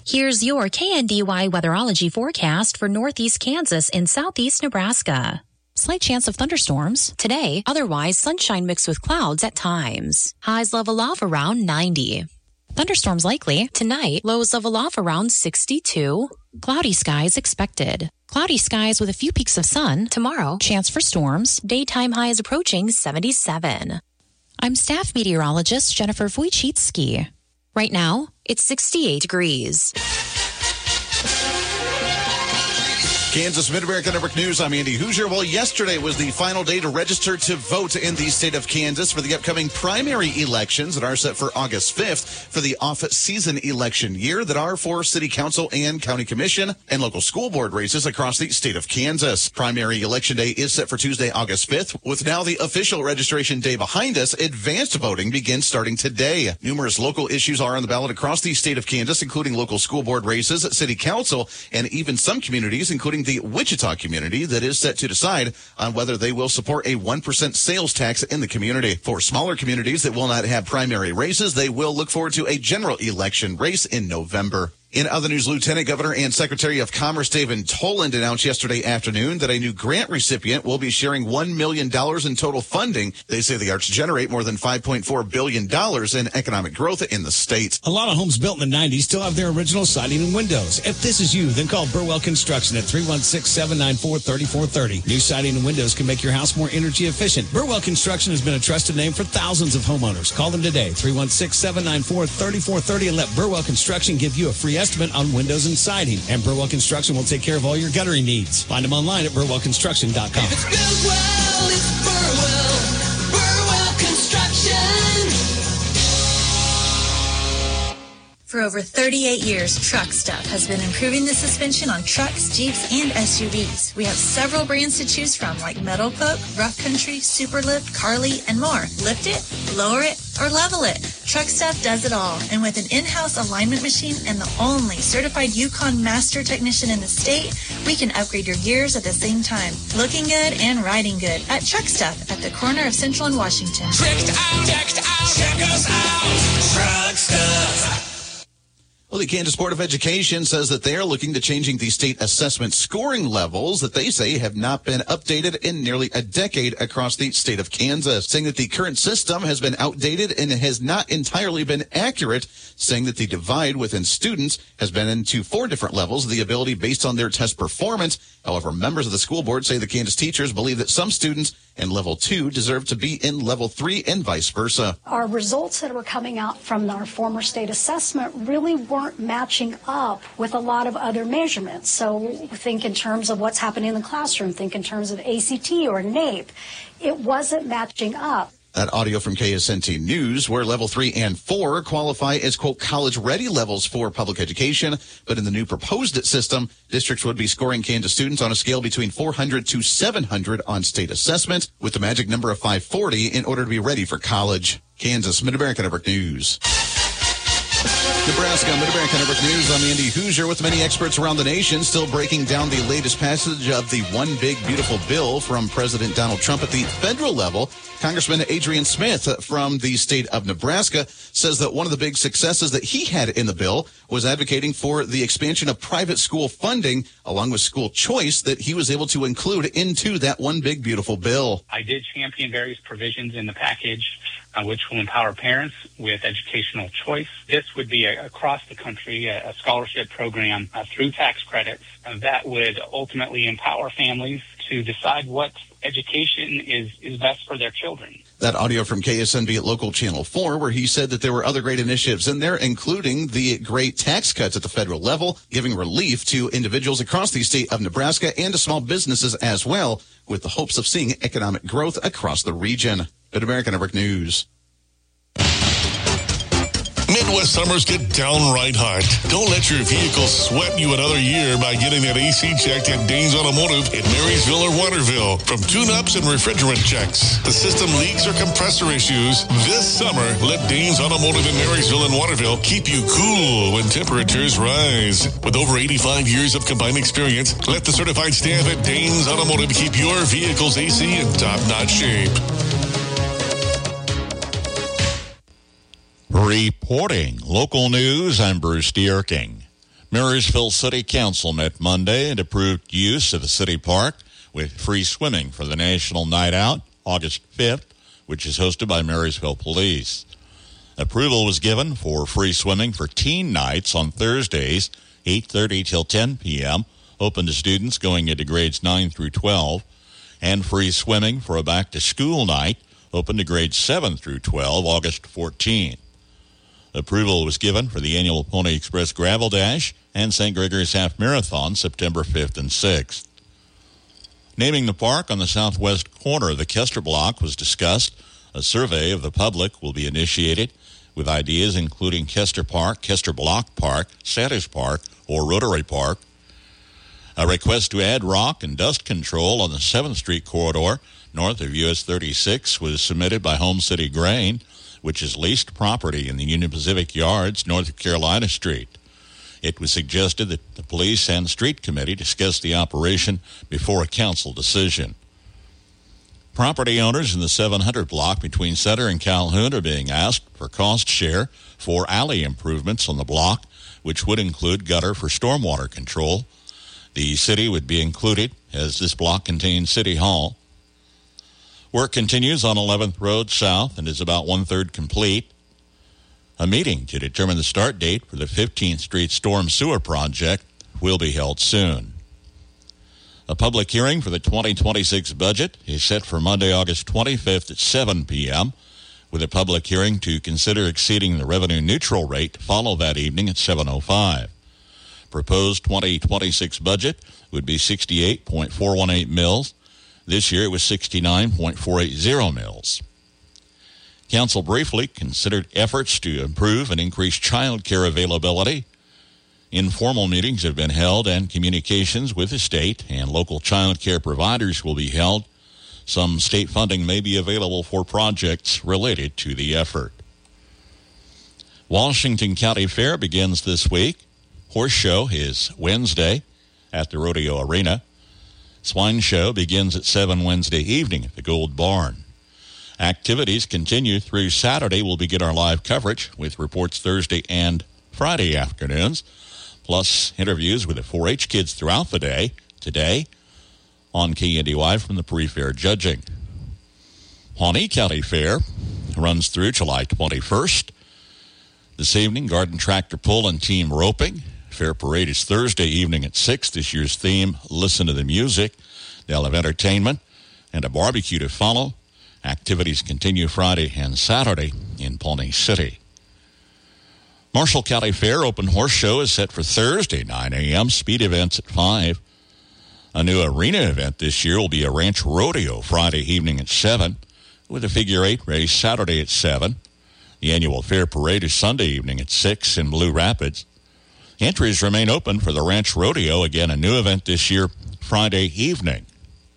Here's your KNDY weatherology forecast for northeast Kansas and southeast Nebraska. Slight chance of thunderstorms today, otherwise sunshine mixed with clouds at times. Highs level off around 90. Thunderstorms likely tonight, lows level off around 62. Cloudy skies expected. Cloudy skies with a few peaks of sun tomorrow. Chance for storms. Daytime highs approaching 77. I'm staff meteorologist Jennifer Wojcicki. Right now, it's 68 degrees. Kansas Mid-America Network News, I'm Andy Hoosier. Well, yesterday was the final day to register to vote in the state of Kansas for the upcoming primary elections that are set for August 5th for the off-season election year that are for city council and county commission and local school board races across the state of Kansas. Primary election day is set for Tuesday, August 5th. With now the official registration day behind us, advanced voting begins starting today. Numerous local issues are on the ballot across the state of Kansas, including local school board races, city council, and even some communities, including the Wichita community, that is set to decide on whether they will support a 1% sales tax in the community. For smaller communities that will not have primary races, they will look forward to a general election race in November. In other news, Lieutenant Governor and Secretary of Commerce David Toland announced yesterday afternoon that a new grant recipient will be sharing $1 million in total funding. They say the arts generate more than $5.4 billion in economic growth in the state. A lot of homes built in the 90s still have their original siding and windows. If this is you, then call Burwell Construction at 316-794-3430. New siding and windows can make your house more energy efficient. Burwell Construction has been a trusted name for thousands of homeowners. Call them today, 316-794-3430, and let Burwell Construction give you a free estimate on windows and siding. And Burwell Construction will take care of all your guttering needs. Find them online at burwellconstruction.com. If it's Burwell, it's Burwell. Burwell Construction. For over 38 years, Truck Stuff has been improving the suspension on trucks, Jeeps, and SUVs. We have several brands to choose from, like Metal Coke, Rough Country, Superlift, Carly, and more. Lift it, lower it, or level it. Truck Stuff does it all. And with an in-house alignment machine and the only certified Yukon master technician in the state, we can upgrade your gears at the same time. Looking good and riding good at Truck Stuff at the corner of Central and Washington. Check us out. Truck Stuff. Well, the Kansas Board of Education says that they are looking to changing the state assessment scoring levels that they say have not been updated in nearly a decade across the state of Kansas, saying that the current system has been outdated and has not entirely been accurate, saying that the divide within students has been into 4 different levels of the ability based on their test performance. However, members of the school board say the Kansas teachers believe that some students in level 2 deserve to be in level 3 and vice versa. Our results that were coming out from our former state assessment really weren't matching up with a lot of other measurements. So think in terms of what's happening in the classroom, think in terms of ACT or NAEP. It wasn't matching up. That audio from KSNT News, where level 3 and 4 qualify as, quote, college-ready levels for public education. But in the new proposed system, districts would be scoring Kansas students on a scale between 400 to 700 on state assessment, with the magic number of 540 in order to be ready for college. Kansas Mid-America Network News. Nebraska Mid-America Network News. I'm Andy Hoosier with many experts around the nation still breaking down the latest passage of the One Big Beautiful Bill from President Donald Trump at the federal level. Congressman Adrian Smith from the state of Nebraska says that one of the big successes that he had in the bill was advocating for the expansion of private school funding along with school choice that he was able to include into that One Big Beautiful Bill. I did champion various provisions in the package which will empower parents with educational choice. This would be across the country, a scholarship program through tax credits that would ultimately empower families to decide what education is best for their children. That audio from KSNB at Local Channel 4, where he said that there were other great initiatives in there, including the great tax cuts at the federal level, giving relief to individuals across the state of Nebraska and to small businesses as well, with the hopes of seeing economic growth across the region. Mid-America Network News. Midwest summers get downright hot. Don't let your vehicle sweat you another year by getting that AC checked at Danes Automotive in Marysville or Waterville. From tune-ups and refrigerant checks to system leaks or compressor issues, this summer, let Danes Automotive in Marysville and Waterville keep you cool when temperatures rise. With over 85 years of combined experience, let the certified staff at Danes Automotive keep your vehicle's AC in top-notch shape. Reporting local news, I'm Bruce Dierking. Marysville City Council met Monday and approved use of the city park with free swimming for the National Night Out, August 5th, which is hosted by Marysville Police. Approval was given for free swimming for teen nights on Thursdays, 8:30 till 10 p.m., open to students going into grades 9 through 12, and free swimming for a back-to-school night, open to grades 7 through 12, August 14. Approval was given for the annual Pony Express Gravel Dash and St. Gregory's Half Marathon, September 5th and 6th. Naming the park on the southwest corner of the Kester Block was discussed. A survey of the public will be initiated with ideas including Kester Park, Kester Block Park, Santa's Park, or Rotary Park. A request to add rock and dust control on the 7th Street corridor north of US 36 was submitted by Home City Grain, which is leased property in the Union Pacific Yards, North Carolina Street. It was suggested that the police and street committee discuss the operation before a council decision. Property owners in the 700 block between Center and Calhoun are being asked for cost share for alley improvements on the block, which would include gutter for stormwater control. The city would be included, as this block contains City Hall. Work continues on 11th Road South and is about one-third complete. A meeting to determine the start date for the 15th Street Storm Sewer Project will be held soon. A public hearing for the 2026 budget is set for Monday, August 25th at 7 p.m., with a public hearing to consider exceeding the revenue neutral rate to follow that evening at 7:05. Proposed 2026 budget would be 68.418 mils. This year it was 69.480 mils. Council briefly considered efforts to improve and increase child care availability. Informal meetings have been held and communications with the state and local child care providers will be held. Some state funding may be available for projects related to the effort. Washington County Fair begins this week. Horse Show is Wednesday at the Rodeo Arena. Swine Show begins at 7 Wednesday evening at the Gold Barn. Activities continue through Saturday. We'll begin our live coverage with reports Thursday and Friday afternoons, plus interviews with the 4-H kids throughout the day. Today on KNDY from the pre-fair judging. Pawnee County Fair runs through July 21st. This evening, garden tractor pull and team roping. Fair parade is Thursday evening at 6. This year's theme, Listen to the Music. They'll have entertainment and a barbecue to follow. Activities continue Friday and Saturday in Pawnee City. Marshall County Fair Open Horse Show is set for Thursday, 9 a.m. Speed events at 5. A new arena event this year will be a ranch rodeo Friday evening at 7, with a figure 8 race Saturday at 7. The annual fair parade is Sunday evening at 6 in Blue Rapids. Entries remain open for the ranch rodeo, again a new event this year, Friday evening.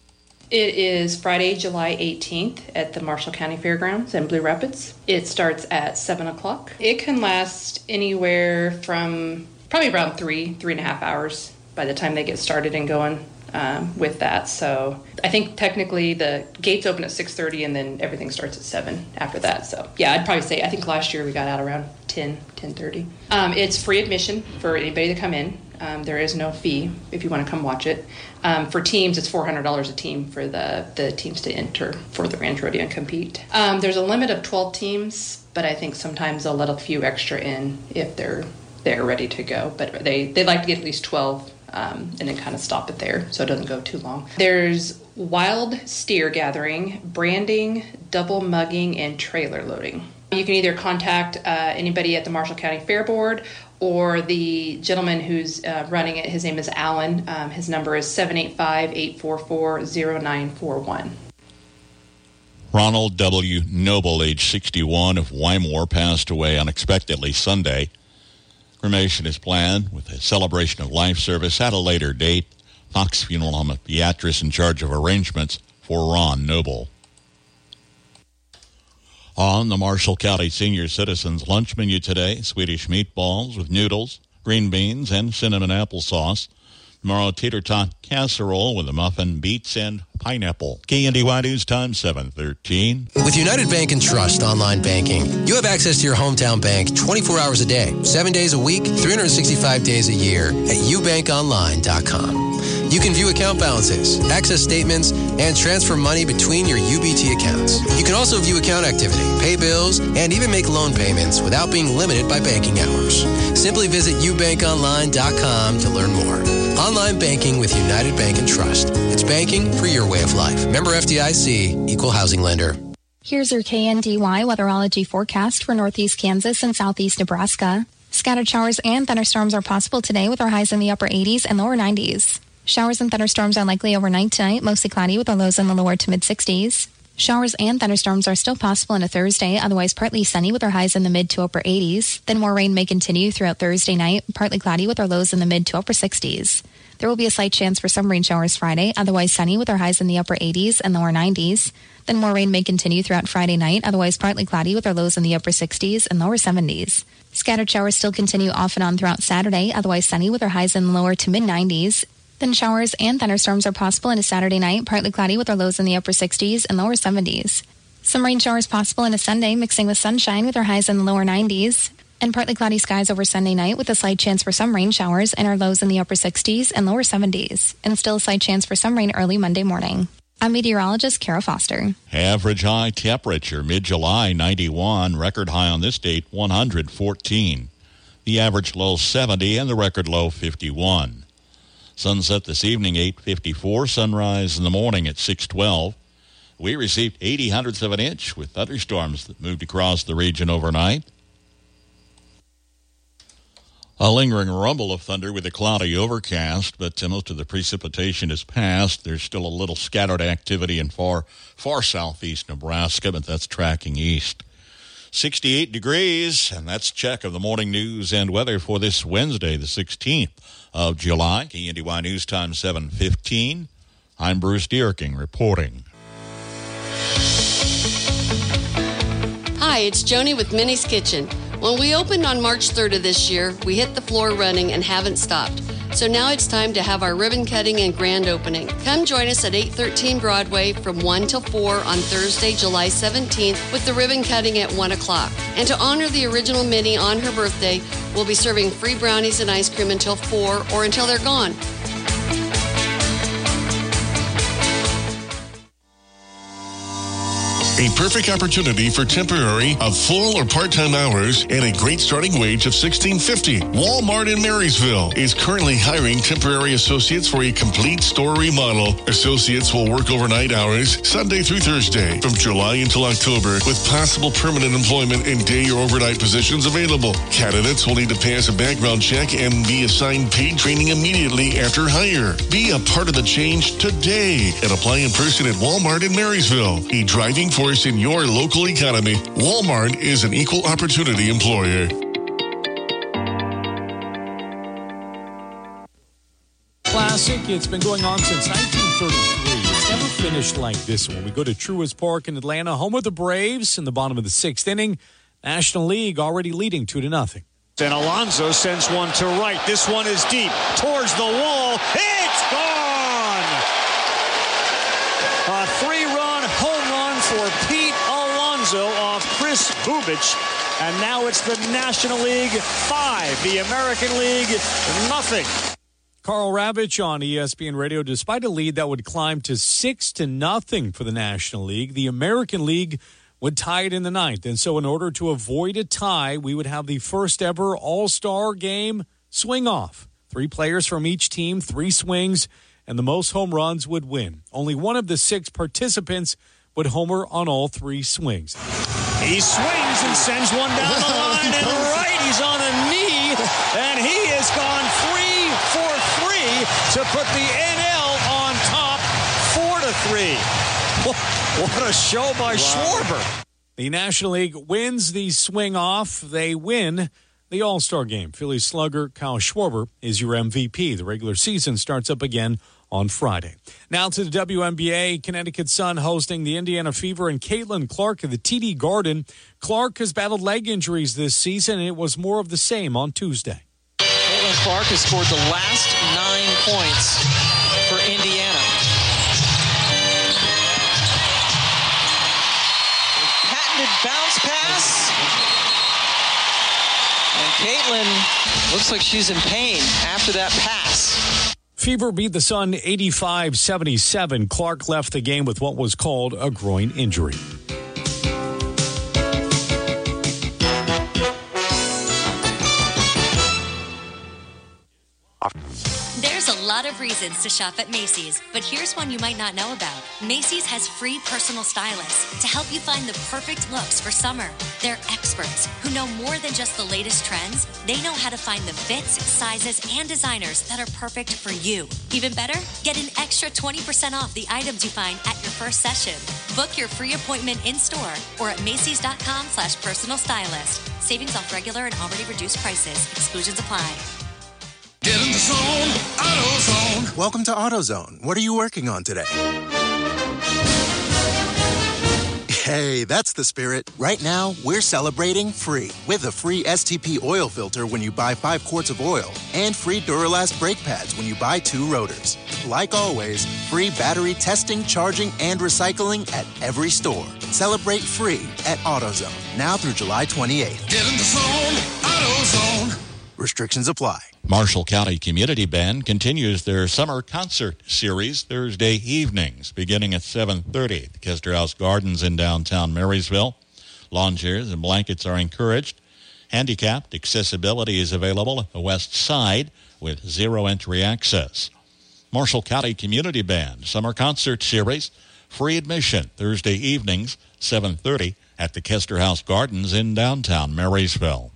It is Friday, July 18th at the Marshall County Fairgrounds in Blue Rapids. It starts at 7 o'clock. It can last anywhere from probably around 3.5 hours by the time they get started and going with that. So I think technically the gates open at 6:30 and then everything starts at 7 after that. So yeah, I'd probably say I think last year we got out around 10:30. It's free admission for anybody to come in. There is no fee if you want to come watch it. For teams, it's $400 a team for the teams to enter for the ranch rodeo and compete. There's a limit of 12 teams, but I think sometimes they'll let a few extra in if they're ready to go. But they like to get at least 12 and then kind of stop it there so it doesn't go too long. There's wild steer gathering, branding, double mugging, and trailer loading. You can either contact anybody at the Marshall County Fair Board or the gentleman who's running it. His name is Alan. His number is 785-844-0941. Ronald W. Noble, age 61, of Wymore, passed away unexpectedly Sunday. Cremation is planned with a celebration of life service at a later date. Fox Funeral Home of Beatrice in charge of arrangements for Ron Noble. On the Marshall County Senior Citizens lunch menu today, Swedish meatballs with noodles, green beans, and cinnamon applesauce. Tomorrow, tater tot casserole with a muffin, beets, and pineapple. KNDY News Time, 7:13. With United Bank and Trust online banking, you have access to your hometown bank 24 hours a day, 7 days a week, 365 days a year at ubankonline.com. You can view account balances, access statements, and transfer money between your UBT accounts. You can also view account activity, pay bills, and even make loan payments without being limited by banking hours. Simply visit ubankonline.com to learn more. Online banking with United Bank and Trust. It's banking for your way of life. Member FDIC, Equal Housing Lender. Here's your KNDY weatherology forecast for northeast Kansas and southeast Nebraska. Scattered showers and thunderstorms are possible today with our highs in the upper 80s and lower 90s. Showers and thunderstorms are likely overnight tonight, mostly cloudy with our lows in the lower to mid-60s. Showers and thunderstorms are still possible into Thursday, otherwise partly sunny with our highs in the mid to upper 80s. Then more rain may continue throughout Thursday night, partly cloudy with our lows in the mid to upper 60s. There will be a slight chance for some rain showers Friday, otherwise sunny with our highs in the upper 80s and lower 90s. Then more rain may continue throughout Friday night, otherwise partly cloudy with our lows in the upper 60s and lower 70s. Scattered showers still continue off and on throughout Saturday, otherwise sunny with our highs in the lower to mid 90s. Then showers and thunderstorms are possible into Saturday night, partly cloudy with our lows in the upper 60s and lower 70s. Some rain showers possible into Sunday, mixing with sunshine with our highs in the lower 90s. And partly cloudy skies over Sunday night with a slight chance for some rain showers and our lows in the upper 60s and lower 70s. And still a slight chance for some rain early Monday morning. I'm meteorologist Kara Foster. Average high temperature, mid-July, 91. Record high on this date, 114. The average low, 70, and the record low, 51. Sunset this evening, 8:54. Sunrise in the morning at 6:12. We received 80 hundredths of an inch with thunderstorms that moved across the region overnight. A lingering rumble of thunder with a cloudy overcast, but most of the precipitation is past. There's still a little scattered activity in far southeast Nebraska, but that's tracking east. 68 degrees, and that's a check of the morning news and weather for this Wednesday, the 16th of July. KNDY News Time, 7:15. I'm Bruce Dierking reporting. Hi, it's Joni with Minnie's Kitchen. When we opened on March 3rd of this year, we hit the floor running and haven't stopped. So now it's time to have our ribbon cutting and grand opening. Come join us at 813 Broadway from 1 till 4 on Thursday, July 17th with the ribbon cutting at 1 o'clock. And to honor the original Minnie on her birthday, we'll be serving free brownies and ice cream until 4 or until they're gone. A perfect opportunity for temporary of full or part-time hours and a great starting wage of $16.50. Walmart in Marysville is currently hiring temporary associates for a complete store remodel. Associates will work overnight hours Sunday through Thursday from July until October with possible permanent employment in day or overnight positions available. Candidates will need to pass a background check and be assigned paid training immediately after hire. Be a part of the change today and apply in person at Walmart in Marysville, a driving force in your local economy. Walmart is an equal opportunity employer. Classic. It's been going on since 1933. It's never finished like this one. We go to Truist Park in Atlanta, home of the Braves in the bottom of the sixth inning. National League already leading 2-0. And Alonso sends one to right. This one is deep towards the wall. It's gone! A three-run home run for Pete Alonso off Chris Bubich. And now it's the National League 5, the American League 0. Carl Ravitch on ESPN Radio. Despite a lead that would climb to 6-0 for the National League, the American League would tie it in the ninth. And so in order to avoid a tie, we would have the first ever All-Star game swing off. 3 players from each team, 3 swings, and the most home runs would win. Only one of the 6 participants would homer on all 3 swings. He swings and sends one down the line and right. He's on a knee, and he has gone 3 for 3 to put the NL on top 4-3. What a show by Schwarber. The National League wins the swing off. They win the All-Star game. Phillies slugger Kyle Schwarber is your MVP. The regular season starts up again on Friday. Now to the WNBA. Connecticut Sun hosting the Indiana Fever and Caitlin Clark at the TD Garden. Clark has battled leg injuries this season, and it was more of the same on Tuesday. Caitlin Caitlin Clark has scored the last 9 points for Indiana. A patented bounce pass. And Caitlin looks like she's in pain after that pass. Fever beat the Sun 85-77. Clark left the game with what was called a groin injury. There's a lot of reasons to shop at Macy's, but here's one you might not know about. Macy's has free personal stylists to help you find the perfect looks for summer. They're experts who know more than just the latest trends. They know how to find the fits, sizes, and designers that are perfect for you. Even better, get an extra 20% off the items you find at your first session. Book your free appointment in-store or at Macys.com/personal stylist. Savings off regular and already reduced prices. Exclusions apply. Get in the zone, AutoZone. Welcome to AutoZone. What are you working on today? Hey, that's the spirit. Right now, we're celebrating free with a free STP oil filter when you buy 5 quarts of oil and free Duralast brake pads when you buy 2 rotors. Like always, free battery testing, charging, and recycling at every store. Celebrate free at AutoZone now through July 28th. Get in the zone, AutoZone. Restrictions apply. Marshall County Community Band continues their summer concert series Thursday evenings, beginning at 7:30 at the Kester House Gardens in downtown Marysville. Lawn chairs and blankets are encouraged. Handicapped accessibility is available at the west side with 0 entry access. Marshall County Community Band Summer Concert Series, free admission Thursday evenings, 7:30 at the Kester House Gardens in downtown Marysville.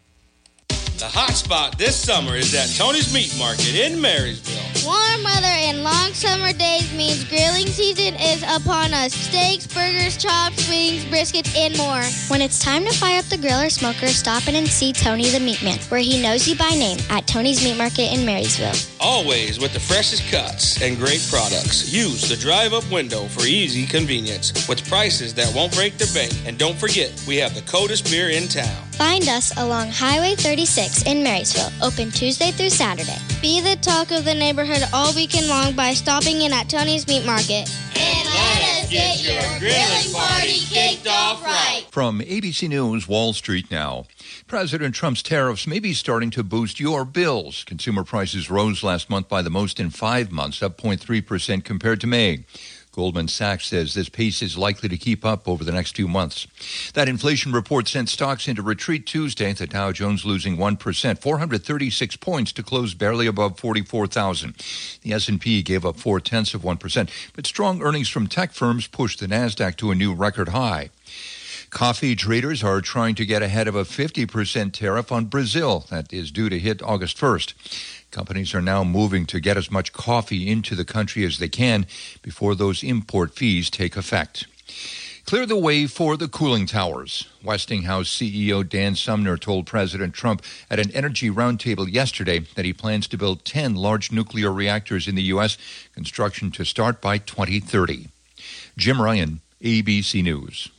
The hot spot this summer is at Tony's Meat Market in Marysville. Warm weather and long summer days means grilling season is upon us. Steaks, burgers, chops, wings, briskets, and more. When it's time to fire up the grill or smoker, stop in and see Tony the Meat Man, where he knows you by name at Tony's Meat Market in Marysville. Always with the freshest cuts and great products. Use the drive-up window for easy convenience with prices that won't break the bank. And don't forget, we have the coldest beer in town. Find us along Highway 36 in Marysville, open Tuesday through Saturday. Be the talk of the neighborhood all weekend long by stopping in at Tony's Meat Market. And let us get your grilling party kicked off right. From ABC News, Wall Street now. President Trump's tariffs may be starting to boost your bills. Consumer prices rose last month by the most in 5 months, up 0.3% compared to May. Goldman Sachs says this pace is likely to keep up over the next 2 months. That inflation report sent stocks into retreat Tuesday. The Dow Jones losing 1%, 436 points to close barely above 44,000. The S&P gave up 0.4%, but strong earnings from tech firms pushed the Nasdaq to a new record high. Coffee traders are trying to get ahead of a 50% tariff on Brazil that is due to hit August 1st. Companies are now moving to get as much coffee into the country as they can before those import fees take effect. Clear the way for the cooling towers. Westinghouse CEO Dan Sumner told President Trump at an energy roundtable yesterday that he plans to build 10 large nuclear reactors in the U.S., construction to start by 2030. Jim Ryan, ABC News.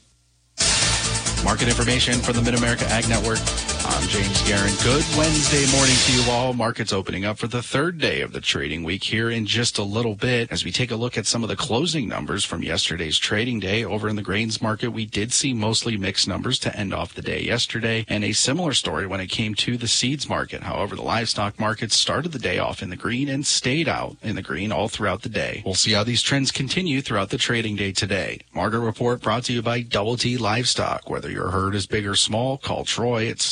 Market information from the Mid-America Ag Network. I'm James Guerin. Good Wednesday morning to you all. Markets opening up for the third day of the trading week here in just a little bit. As we take a look at some of the closing numbers from yesterday's trading day over in the grains market, we did see mostly mixed numbers to end off the day yesterday, and a similar story when it came to the seeds market. However, the livestock market started the day off in the green and stayed out in the green all throughout the day. We'll see how these trends continue throughout the trading day today. Market report brought to you by Double T Livestock. Whether your herd is big or small, call Troy at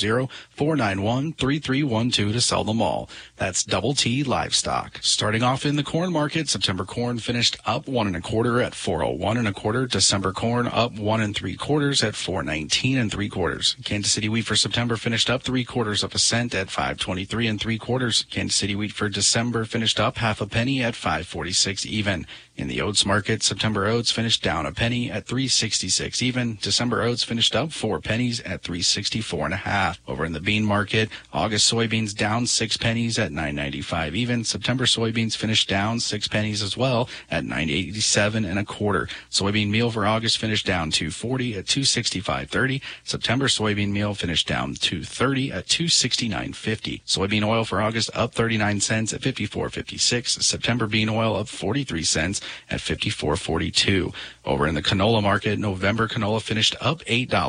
620-491-3312 to sell them all. That's Double T Livestock. Starting off in the corn market, September corn finished up 1 1/4 at 401 1/4. December corn up 1 3/4 at 419 3/4. Kansas City wheat for September finished up 3/4 of a cent at 523 3/4. Kansas City wheat for December finished up 1/2 penny at 546 even. In the oats market, September oats finished down 1 penny at 366 even. December oats finished up 4 pennies at 364 1/2. half. Over in the bean market, August soybeans down 6 pennies at 9.95 even. September soybeans finished down 6 pennies as well at 9.87 1/4. Soybean meal for August finished down 2.40 at 2.65.30. September soybean meal finished down 2.30 at 2.69.50. Soybean oil for August up 39 cents at 54.56. September bean oil up 43 cents at 54.42. Over in the canola market, November canola finished up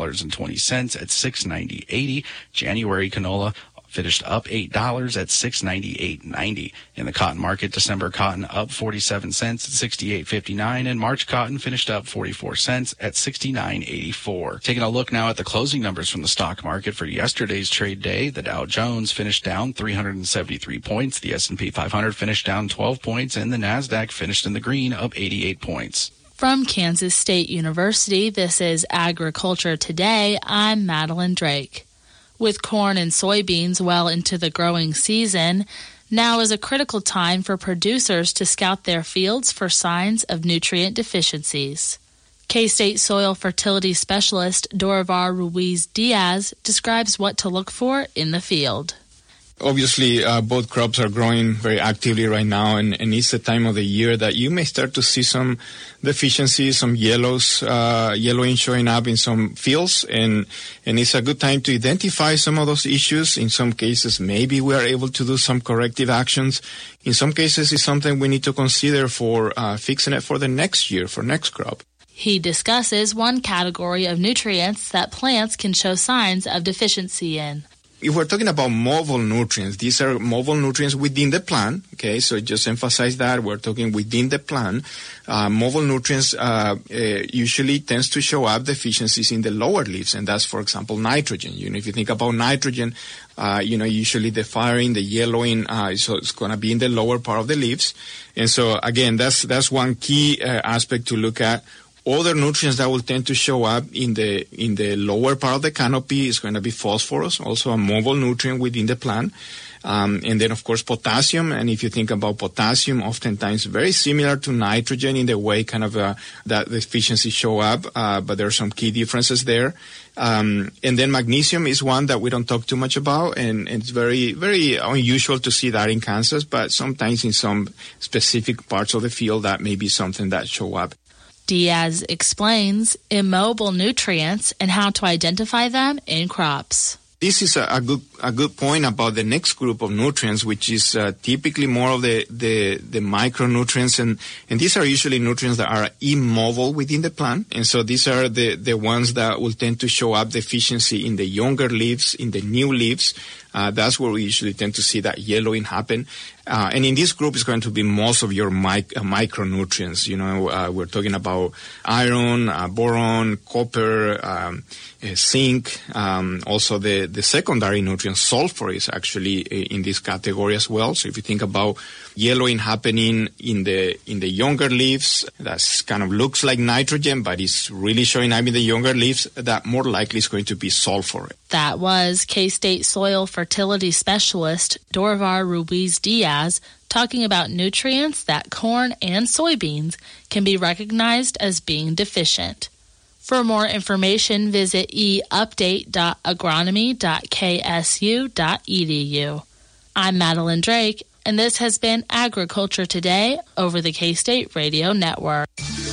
$8.20 at 6.90.80. January canola finished up $8 at 6.98.90. In the cotton market, December cotton up 47 cents at 68.59, and March cotton finished up 44 cents at 69.84. Taking a look now at the closing numbers from the stock market for yesterday's trade day, the Dow Jones finished down 373 points, the S&P 500 finished down 12 points, and the Nasdaq finished in the green, up 88 points. From Kansas State University, this is Agriculture Today. I'm Madeline Drake. With corn and soybeans well into the growing season, now is a critical time for producers to scout their fields for signs of nutrient deficiencies. K-State soil fertility specialist Dorivar Ruiz-Diaz describes what to look for in the field. Obviously, both crops are growing very actively right now, and it's the time of the year that you may start to see some deficiencies, some yellowing showing up in some fields, and it's a good time to identify some of those issues. In some cases, maybe we are able to do some corrective actions. In some cases, it's something we need to consider for fixing it for the next year, for next crop. He discusses one category of nutrients that plants can show signs of deficiency in. If we're talking about mobile nutrients, these are mobile nutrients within the plant, okay? So just emphasize that. We're talking within the plant. Mobile nutrients usually tends to show up deficiencies in the lower leaves, and that's, for example, nitrogen. If you think about nitrogen, usually the firing, the yellowing, so it's going to be in the lower part of the leaves. And so, again, that's one key aspect to look at. Other nutrients that will tend to show up in the lower part of the canopy is going to be phosphorus, also a mobile nutrient within the plant. And then, of course, potassium. And if you think about potassium, oftentimes very similar to nitrogen in the way kind of that deficiencies show up, but there are some key differences there. And then magnesium is one that we don't talk too much about, and it's very, very unusual to see that in Kansas, but sometimes in some specific parts of the field that may be something that show up. Diaz explains immobile nutrients and how to identify them in crops. This is a good point about the next group of nutrients, which is typically more of the micronutrients, and these are usually nutrients that are immobile within the plant, and so these are the ones that will tend to show up deficiency in the younger leaves, in the new leaves. That's where we usually tend to see that yellowing happen. And in this group is going to be most of your micronutrients. We're talking about iron, boron, copper, zinc. Also the secondary nutrient, sulfur, is actually in this category as well. So if you think about yellowing happening in the younger leaves, that kind of looks like nitrogen, but it's really showing up in the younger leaves, that more likely is going to be sulfur. That was K-State soil fertility specialist Dorivar Ruiz-Diaz talking about nutrients that corn and soybeans can be recognized as being deficient. For more information, visit eupdate.agronomy.ksu.edu. I'm Madeline Drake, and this has been Agriculture Today over the K-State Radio Network.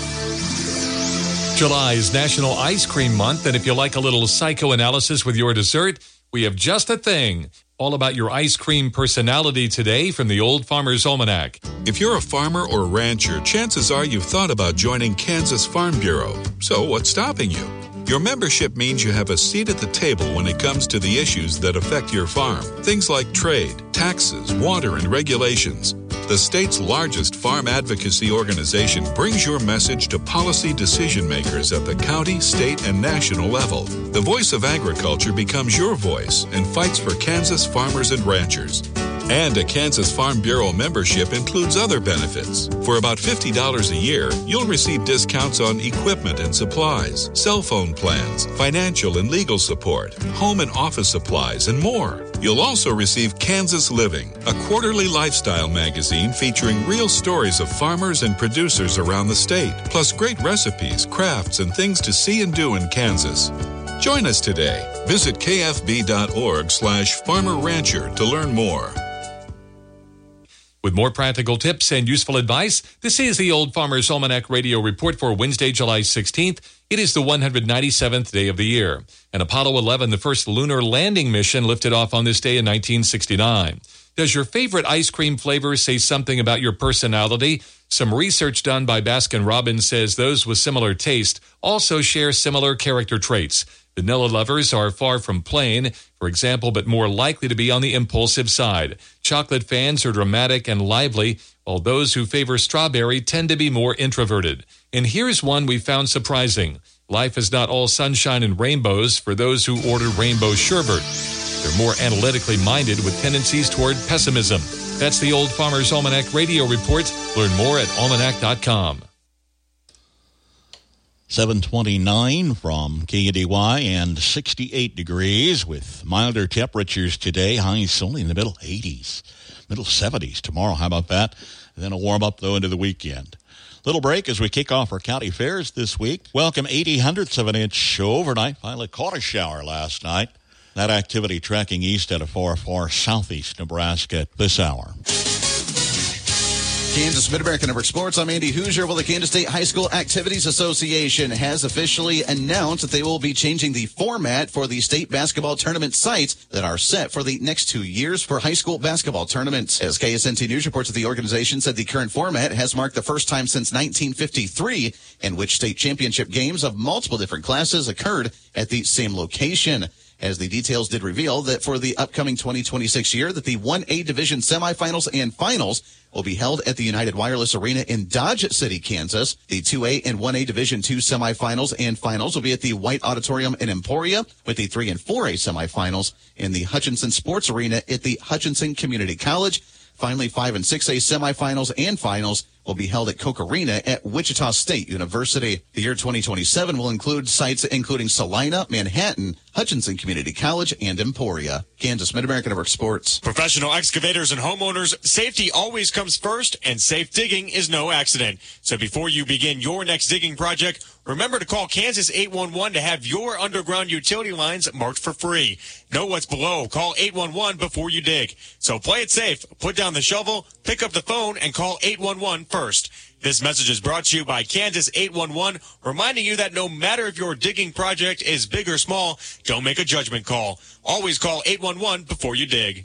July is National Ice Cream Month, and if you like a little psychoanalysis with your dessert, we have just a thing. All about your ice cream personality today from the Old Farmer's Almanac. If you're a farmer or rancher, chances are you've thought about joining Kansas Farm Bureau. So what's stopping you? Your membership means you have a seat at the table when it comes to the issues that affect your farm. Things like trade, taxes, water, and regulations. The state's largest farm advocacy organization brings your message to policy decision makers at the county, state, and national level. The voice of agriculture becomes your voice and fights for Kansas farmers and ranchers. And a Kansas Farm Bureau membership includes other benefits. For about $50 a year, you'll receive discounts on equipment and supplies, cell phone plans, financial and legal support, home and office supplies, and more. You'll also receive Kansas Living, a quarterly lifestyle magazine featuring real stories of farmers and producers around the state, plus great recipes, crafts, and things to see and do in Kansas. Join us today. Visit kfb.org/farmerrancher to learn more. With more practical tips and useful advice, this is the Old Farmer's Almanac Radio Report for Wednesday, July 16th. It is the 197th day of the year. And Apollo 11, the first lunar landing mission, lifted off on this day in 1969. Does your favorite ice cream flavor say something about your personality? Some research done by Baskin-Robbins says those with similar taste also share similar character traits. Vanilla lovers are far from plain, for example, but more likely to be on the impulsive side. Chocolate fans are dramatic and lively, while those who favor strawberry tend to be more introverted. And here's one we found surprising. Life is not all sunshine and rainbows for those who order rainbow sherbet. They're more analytically minded with tendencies toward pessimism. That's the Old Farmer's Almanac Radio Report. Learn more at almanac.com. 729 from KUDY and 68 degrees with milder temperatures today. Highs only in the middle 80s, middle 70s tomorrow. How about that? And then a warm up, though, into the weekend. Little break as we kick off our county fairs this week. Welcome 0.80 of an inch overnight. Finally caught a shower last night. That activity tracking east out of far, far southeast Nebraska at this hour. Kansas Mid-America Network Sports. I'm Andy Hoosier. Well, the Kansas State High School Activities Association has officially announced that they will be changing the format for the state basketball tournament sites that are set for the next 2 years for high school basketball tournaments. As KSNT News reports, that the organization said the current format has marked the first time since 1953 in which state championship games of multiple different classes occurred at the same location. As the details did reveal that for the upcoming 2026 year, that the 1A Division semifinals and finals will be held at the United Wireless Arena in Dodge City, Kansas. The 2A and 1A Division II semifinals and finals will be at the White Auditorium in Emporia, with the 3 and 4A semifinals in the Hutchinson Sports Arena at the Hutchinson Community College. Finally, 5 and 6A semifinals and finals will be held at Koch Arena at Wichita State University. The year 2027 will include sites including Salina, Manhattan, Hutchinson Community College, and Emporia. Kansas Mid-America Network Sports. Professional excavators and homeowners, safety always comes first, and safe digging is no accident. So before you begin your next digging project, remember to call Kansas 811 to have your underground utility lines marked for free. Know what's below. Call 811 before you dig. So play it safe. Put down the shovel, pick up the phone, and call 811 first. This message is brought to you by Kansas 811, reminding you that no matter if your digging project is big or small, don't make a judgment call. Always call 811 before you dig.